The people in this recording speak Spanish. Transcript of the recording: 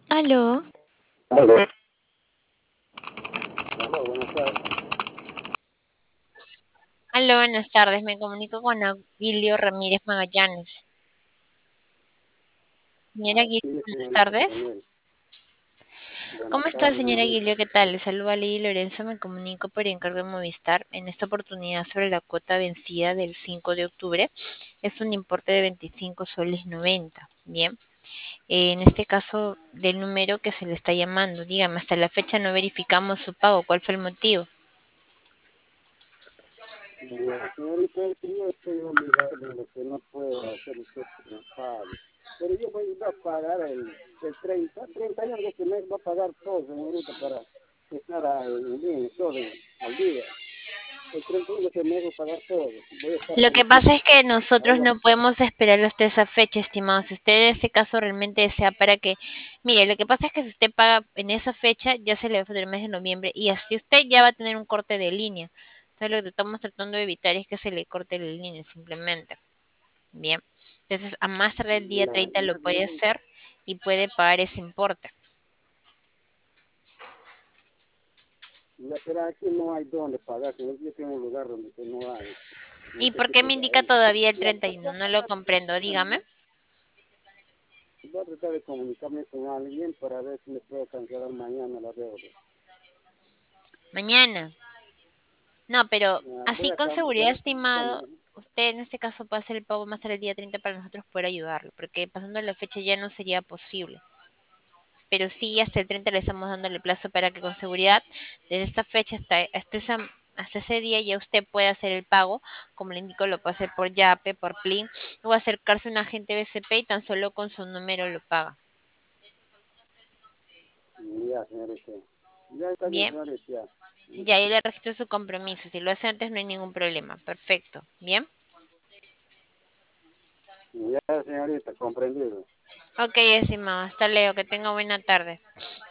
Aló, Aló, aló, buenas tardes. aló, buenas tardes. Me comunico con Aguilio Ramírez Magallanes. Señora Aguilio, Sí, buenas señorita, con tardes. él. Buenas ¿Cómo está, tardes, señora señorita. Aguilio? ¿Qué tal? Les saluda Lady Lorenzo. Me comunico por encargo de Movistar. En esta oportunidad sobre la cuota vencida del 5 de octubre es un importe de 25 soles 90. Bien. En este caso del número que se le está llamando, dígame, hasta la fecha no verificamos su pago. ¿Cuál fue el motivo? Ya, señorita, es que yo estoy obligado de lo que no puedo hacer usted que me pague. Pero yo voy a pagar el 31 de este mes, va a pagar todo, señorita, para estar bien, todo al día. El 31 de este mes voy a pagar todo. Voy a estar Lo con que usted. pasa es que nosotros Ahora, no podemos esperar hasta esa fecha, estimado. Si usted en ese caso realmente desea para que, mire, lo que pasa es que si usted paga en esa fecha, ya se le va a hacer el mes de noviembre y así usted ya va a tener un corte de línea. Entonces lo que estamos tratando de evitar es que se le corte la línea simplemente. Bien. Entonces a más tarde el día ya, 30 lo ya, puede hacer y puede pagar ese importe. ya, pero aquí no hay dónde pagar, señorita. Yo tengo un lugar donde que no hay. No ¿Y sé por qué qué me cosa indica hay. todavía el Ya, 31? No lo comprendo, dígame. voy a tratar de comunicarme con alguien para ver si le puedo cancelar mañana la deuda. Mañana. No, pero Ya, así con seguridad, voy a estimado, comunicarme. usted en este caso puede hacer el pago más tarde el día 30 para nosotros poder ayudarlo, porque pasando la fecha ya no sería posible. Pero sí, hasta el 30 le estamos dando el plazo para que con seguridad, desde esta fecha hasta ese día ya usted puede hacer el pago, como le indico, lo puede hacer por Yape, por Plin, o acercarse a un agente BCP y tan solo con su número lo paga. Ya, señorita. Ya está bien, Bien, señorita. Ya, ya ahí le registro su compromiso. Si lo hace antes no hay ningún problema. Perfecto. Bien. ya, señorita, comprendido. Ok, estimado. Hasta luego. Que tenga buena tarde.